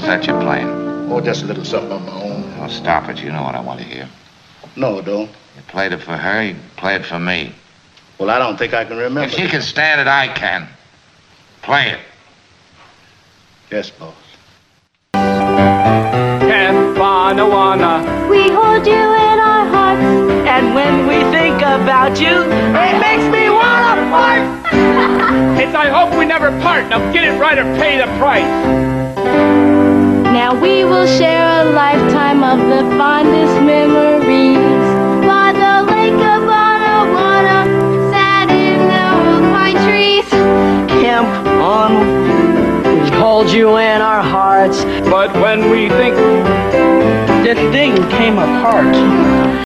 What's that you're playing? Oh, just a little something on my own. Oh, stop it. You know what I want to hear. No, I don't. You played it for her, you play it for me. Well, I don't think I can remember. If she can stand it, I can. Play it. Yes, boss. Campanawana. We hold you in our hearts. And when we think about you, it makes me wanna fart. It's I hope we never part. Now get it right or pay the price. Now we will share a lifetime of the fondest memories. By the lake of Anawana, sat in the pine trees. Camp on, we hold you in our hearts. But when we think, the thing came apart.